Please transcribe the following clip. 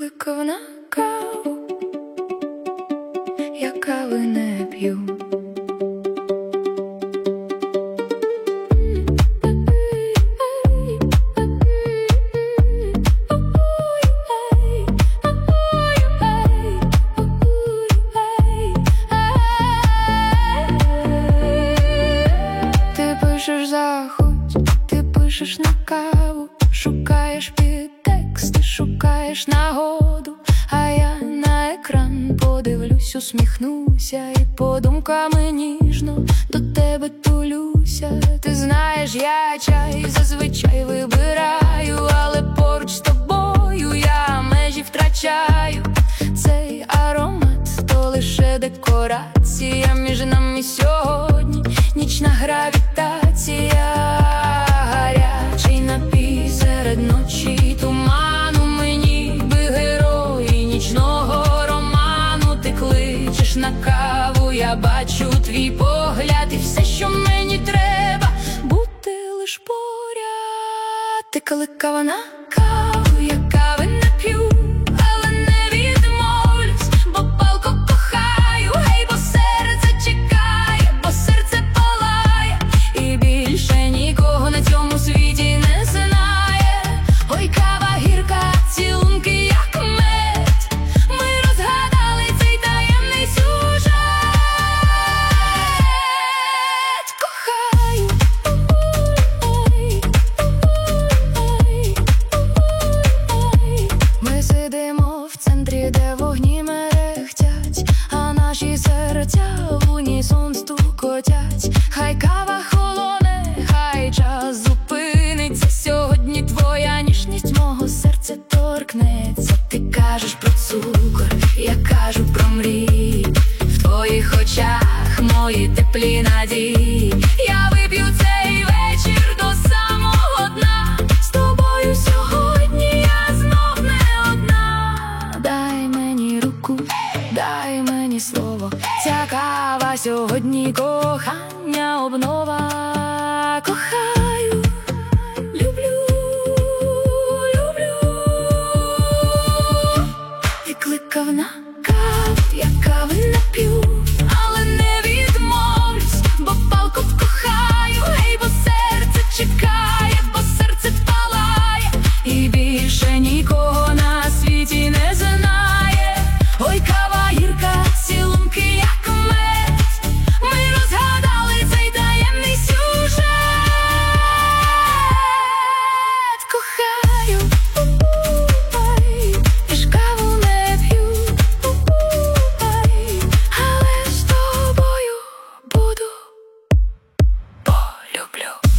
кликав на каву, я кави не п'ю. Ти пишеш заходь, ти пишеш на каву, шукаєш підтексти, шукаєш нагоду, а я на екран подивлюсь, усміхнуся і подумками ніжно до тебе тулюся. Ти знаєш, я чай зазвичай вибираю, але поруч з тобою я межі втрачаю. Цей аромат то лише декорація, між нами сьогодні нічна гравітація. Гарячий напій серед ночі туману, ми ніби герої нічного роману. Ти кличеш на каву, я бачу твій погляд, і все, що мені треба, бути лиш поряд. Ти кликав на каву, я кави не п'ю, але не відмовлюсь, бо палко кохаю. Гей, бо серце чекає, бо серце палає, і більше нікого на цьому світі не знає. Ой, кава гірка, цілунки як мед, ми розгадали цей таємний сюжет. Кохаю, ми сидимо в центрі, де вогні мерехтять, а наші серця в унісон стукотять. Хай кава холоне, хай час зупиниться, сьогодні твоя ніжність мого серця торкнеться. Ти кажеш про цукор, я кажу про мрії, в твоїх очах мої теплі надії. Я вип'ю цей вечір до самого дна, з тобою сьогодні я знов не одна. Дай мені руку, дай мені слово, ця кава сьогодні кохання обнова. Кохаю, люблю, люблю. Ти кликав на каву, я кави не п'ю, але не відмовлюсь, бо палко кохаю. Гей, бо серце чекає, бо серце палає, і більше нікого на світі не знає. Ой, кава гірка, цілунки як мед, ми розгадали цей таємний сюжет. Кохаю, я ж каву не п'ю, але з тобою буду, полюблю.